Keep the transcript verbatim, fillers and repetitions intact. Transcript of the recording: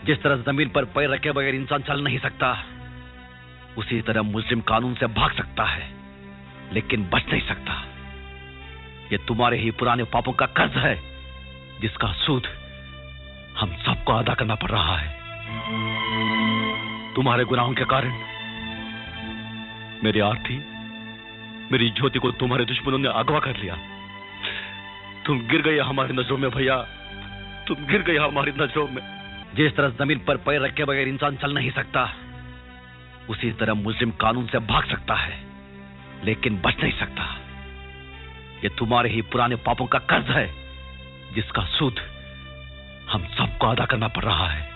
जिस तरह जमीन पर पैर रखे बगैर इंसान चल नहीं सकता, उसी तरह मुस्लिम कानून से भाग सकता है लेकिन बच नहीं सकता। ये तुम्हारे ही पुराने पापों का कर्ज है जिसका सूद हम सबको अदा करना पड़ रहा है। तुम्हारे गुनाहों के कारण मेरी आरती, मेरी ज्योति को तुम्हारे दुश्मनों ने अगवा कर लिया। तुम गिर गए हमारी नजरों में भैया, तुम गिर गए हमारी नजरों में। जिस तरह जमीन पर पैर रखे बगैर इंसान चल नहीं सकता, उसी तरह मुस्लिम कानून से भाग सकता है लेकिन बच नहीं सकता। ये तुम्हारे ही पुराने पापों का कर्ज है जिसका सूद हम सबको अदा करना पड़ रहा है।